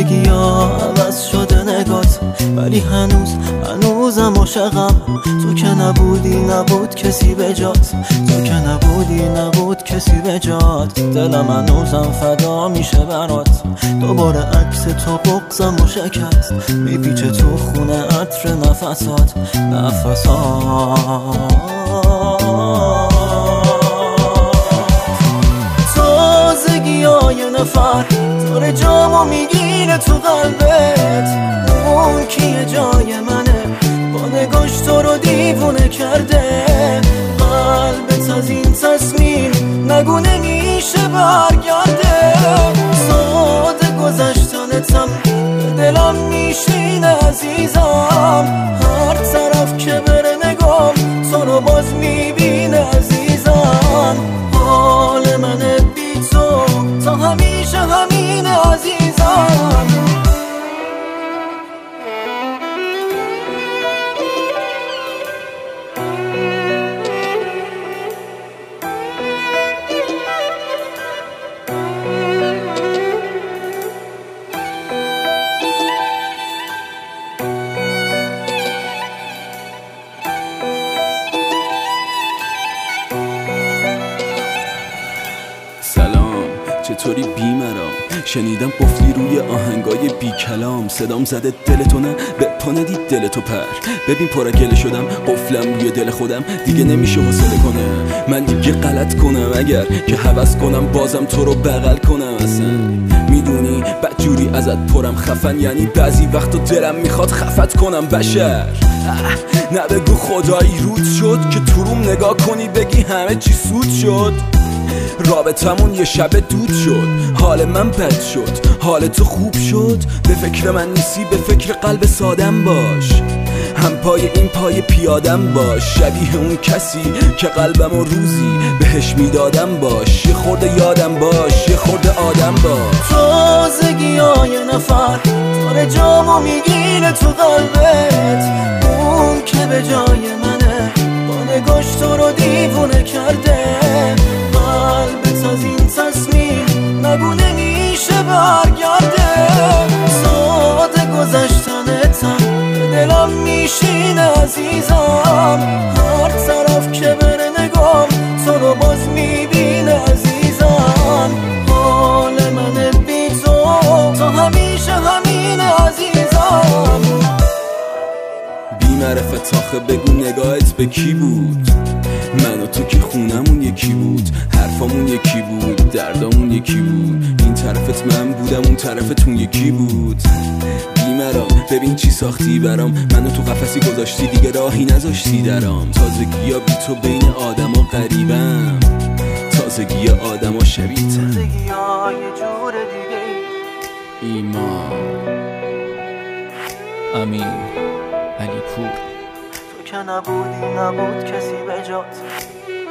زندگی ها عوض شده نگات، ولی هنوزم عاشقم. تو که نبود کسی به جات، تو که نبود کسی به جات. دلم هنوزم فدا میشه برات، دوباره عکس تو بغضم و شکست، میپیچه تو خونه عطر نفسات. تازگی های نفر داره جامو میگیره تو قلبت. اون کیه جای منه، با نگاش تو رو دیوونه کرده. قلبت از این تصمیم نگو نمیشه برگرده. ساده گذشتنتم به دلم میشینه عزیزم. هر طرف که بره نگام تو رو باز میبینه عزیزم. حال من بی تو تا همیشه همینه عزیزم. چطوری بیمرام؟ شنیدم قفلی روی آهنگای بی کلام. صدام زده دلتو نه به پا ندید دلتو پر. ببین پراگله شدم قفلم روی دل خودم، دیگه نمیشه حوصله کنه من دیگه غلط کنم. اگر که هوس کنم بازم تو رو بغل کنم. اصلا میدونی بدجوری ازت پرم خفن، یعنی بعضی وقتا دلم میخواد خفت کنم بشر. نه بگو خدایی رود شد که تو روم نگاه کنی بگی همه چی سود شد. رابطمون یه شب دود شد، حال من بد شد، حال تو خوب شد. به فکر من نیستی به فکر قلب سادم باش، هم پای این پای پیادم باش. شبیه اون کسی که قلبمو روزی بهش میدادم باش. یه خورده یادم باش، یه خورده آدم باش. تازگی های نفر داره جامو میگیره تو قلبت. اون که به جای منه با نگاش تو رو دیوونه کرده. قلبت از این تصمیم نگو نمیشه برگرده. ساده گذشتنتم به دلم میشینه عزیزم. هر طرف که بره نگام تو رو باز میبینه عزیزم. حال من بی تو تا همیشه همینه عزیزم. بی‌معرفت آخه بگو نگاهت به کی بود؟ من و تو که خونمون یکی بود، حرفامون یکی بود، دردامون یکی بود. این طرفت من بودم اون طرفتون یکی بود. بیمرام ببین چی ساختی برام، منو تو قفسی گذاشتی دیگه راهی نذاشتی درام. تازگی ها بی تو بین آدم ها غریبم، تازگی آدم ها شبیتم. تازگی ها یه جور دیگه. ایمان امین علی پور. تو که نبود کسی به جات.